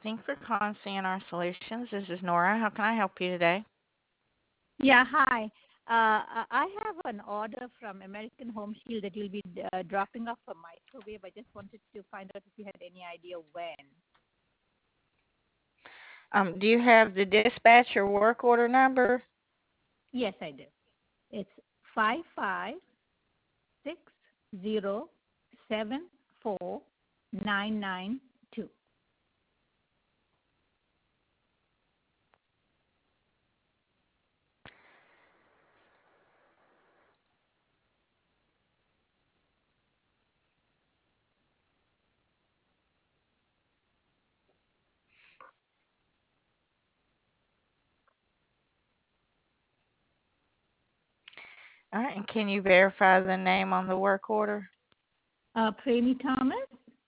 Thanks for calling CNR Solutions. This is Nora. How can I help you today? Yeah, hi. I have an order from American Home Shield that you'll be dropping off a microwave. I just wanted to find out if you had any idea when. Do you have the dispatch or work order number? Yes, I do. It's 556074992. All right, and can you verify the name on the work order? Premi Thomas?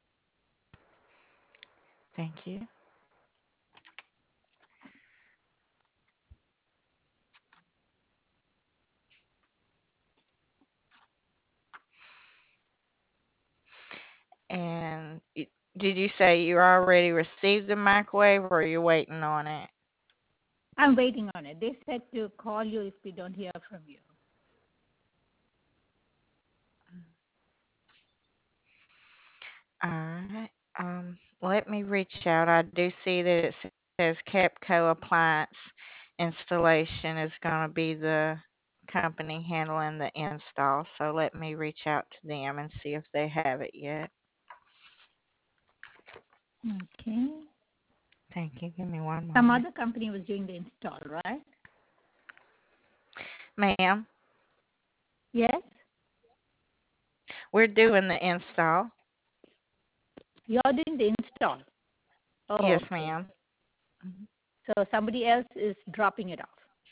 Thank you. And did you say you already received the microwave or you're waiting on it? I'm waiting on it. They said to call you if we don't hear from you. All right. Let me reach out. I do see that it says Capco Appliance Installation is going to be the company handling the install. So let me reach out to them and see if they have it yet. Okay. Thank you. Give me one Some moment. other company was doing the install, right? Ma'am, Yes? we're doing the install. You're doing the install. Oh, Yes, okay. ma'am. Mhm. So somebody else is dropping it off.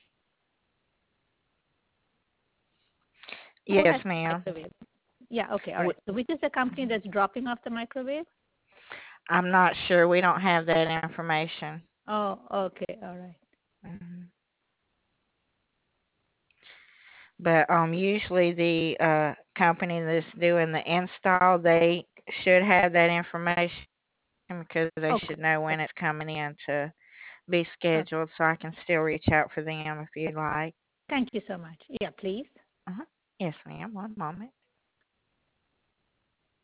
Who Yes, has the ma'am. microwave? Yeah, okay, all W- right. So which is the company that's dropping off the microwave? I'm not sure. We don't have that information. Oh, okay, all right. Mhm. But usually the company that's doing the install, they should have that information because they Okay, should know when it's coming in to be okay. scheduled. So I can still reach out for them if you'd like. Thank you so much. Yeah, please. Uh-huh. Yes, ma'am. One moment.